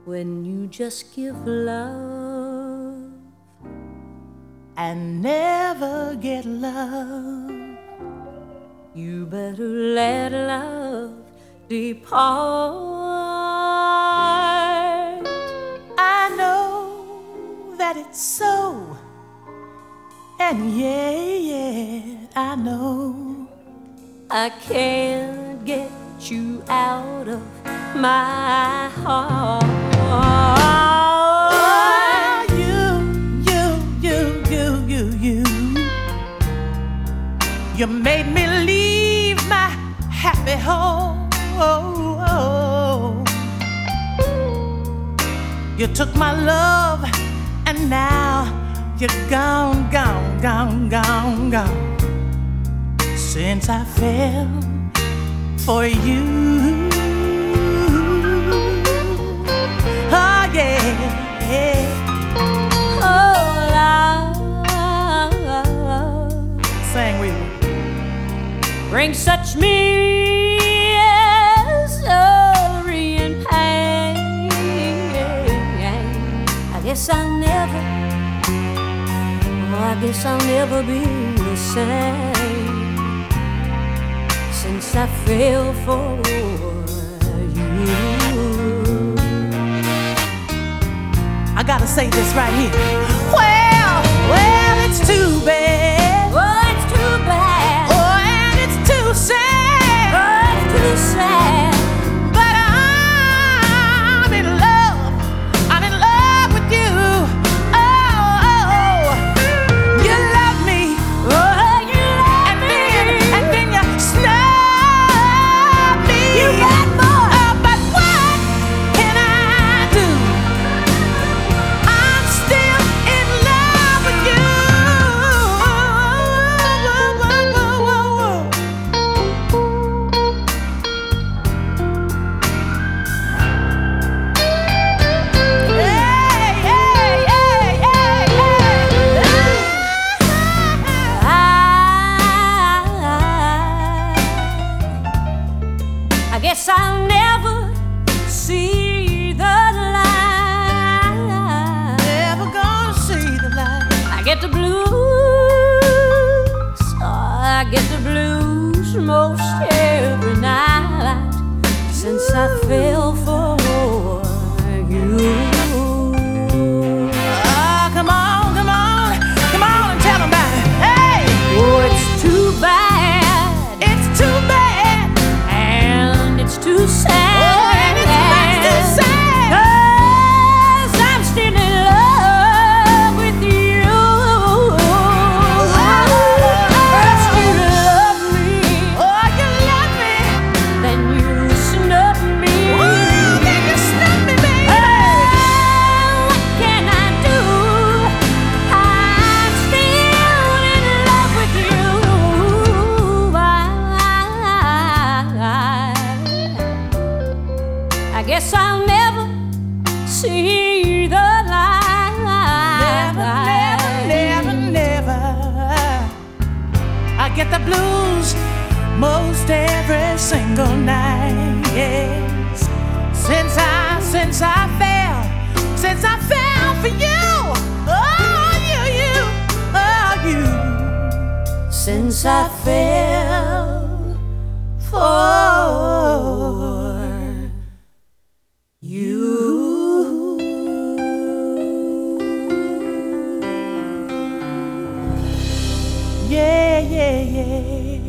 when you just give love and never get love. You better let love depart. I know that it's so, and yeah, I know I can't get you out of my heart. Oh, you made me leave my happy home. You took my love and now you're gone, gone, gone, gone, gone. Since I fell for you, oh yeah, Oh, love, sang with me. bring such misery and pain. I guess I'll never be the same since I fell for you. I gotta say this right here. Well, it's too bad. Oh, it's too bad. Oh, and it's too sad. Oh, it's too sad. But I'm in love. I'm in love with you. Oh, you love me. Oh, you love And me. then you snub me. You bad boy. Oh, but what can I do? I'm still in love with you. Hey, hey, hey, hey, hey. I guess I'll never see the light. Never gonna see the light. I get the blues. I get the blues most every night since I fell for you. Ah, come on, come on, come on and tell 'em about it. Hey, Oh, it's too bad. it's too bad. And it's too sad. Oh, and it's too sad. 'Cause I'm still in love with you. First you love me, Oh, you love me. then you snub me. Ooh, then you snub me, baby. What can I do? I'm still in love with you. I guess I'll never see the light. Never, never, never, never. I get the blues most every single night. Yes, since I fell for you. Oh, you. Since I fell for you. Yeah, yeah, yeah.